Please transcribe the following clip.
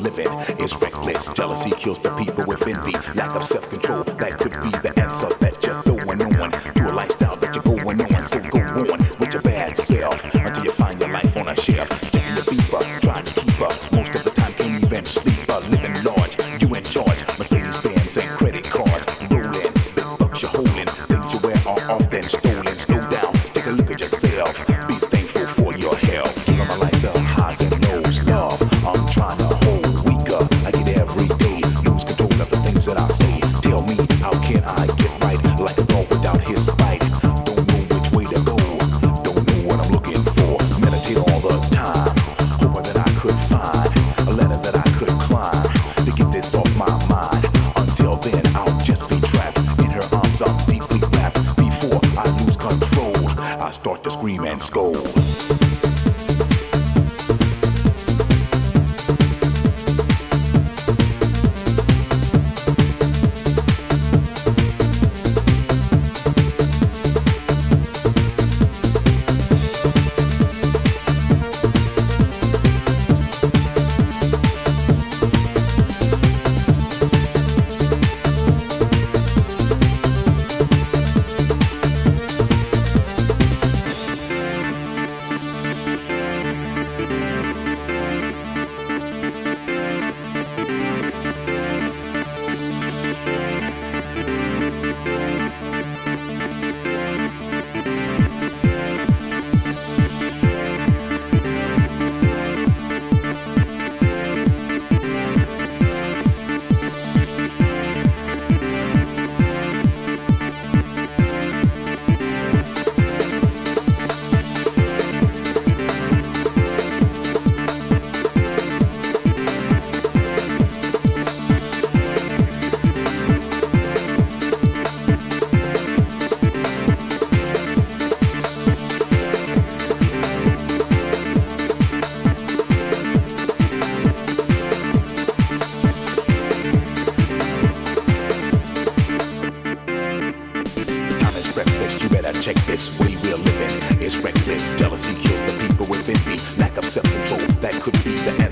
living is reckless. Jealousy kills the people with envy. Lack of self-control, that could be the answer that you're throwing on to a lifestyle that you're going on. So go on with your bad self until you find your life on a shelf. Checking your beeper, trying to keep up. Most of the time can't even sleep. Living large, you in charge. Mercedes-Benz and credit cards rolling. Big bucks you're holding. Things you wear are often stolen. Slow down, take a look at yourself. Be thankful for your health. Give my life the highs and lows. Love, I'm trying to hold weaker. I get every day. Lose control of the things that I say. Tell me, how can I get right? Like a dog without his bite. Don't know which way to go. Don't know what I'm looking for. Meditate all the time. Hoping that I could find a ladder that I could climb to get this off my mind. Until then, I'll just be trapped in her arms. I'm deeply wrapped. Before I lose control, I start to scream and scold. You better check this way we're living. It's reckless. Jealousy kills the people with envy. Lack of self-control, that could be the